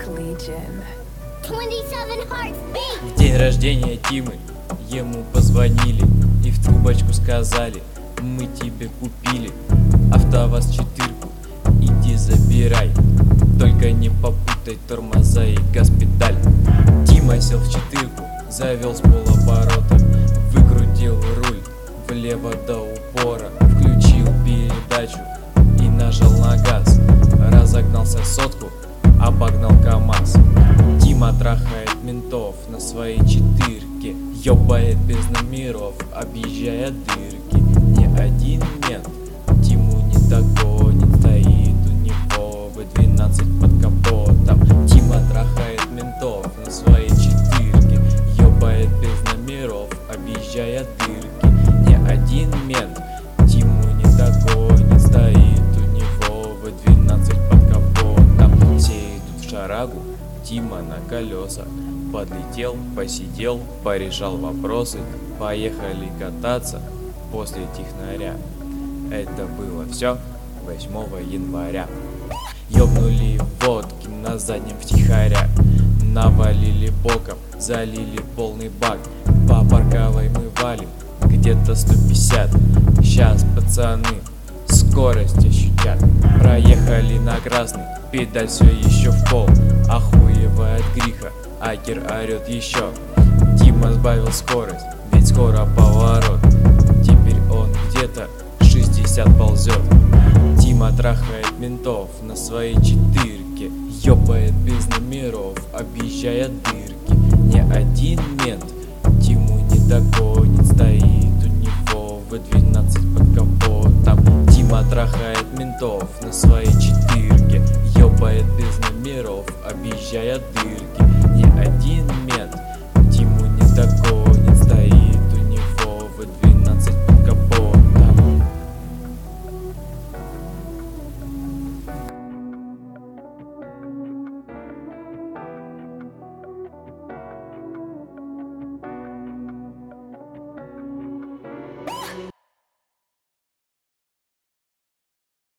Legion. 27 hearts beat. В день рождения Тимы ему позвонили и в трубочку сказали: мы тебе купили АвтоВАЗ 4-ку, иди забирай, только не попутай тормоза и газ-педаль. Тима сел в 4-ку, завел с полоборота, выкрутил руль влево до упора, включил передачу и нажал на газ. Разогнался сотку, обогнал КамАЗ. Тима трахает ментов на своей 4-ке, ёбает без номеров, объезжая дырки. Ни один мент Тиму не догонит, стоит у него В12 под капотом. Тима трахает ментов на своей 4-ке, ёбает без номеров, объезжая дырки. Ни один мент Тиму не догонит, стоит у него В12 под капотом. Все идут в шарагу, Тима на колесах. Подлетел, посидел, порешал вопросы, поехали кататься после технаря. Это было все 8 января. Ёбнули водки на заднем втихаря, навалили боком, залили полный бак. По парковой мы валим где-то 150. Сейчас пацаны скорость ощутят. Проехали на красный, педаль все еще в пол, охуевая от греха, Акер орет еще. Тима сбавил скорость, ведь скоро поворот. Теперь он где-то 60 ползет. Тима трахает ментов на своей 4-ке, ёбает без номеров, объезжая дырки. Ни один мент Тиму не догонит, стоит у него В12 под капотом. Тима трахает ментов на своей 4-ке, ёбает без номеров, объезжая дырки. Ни один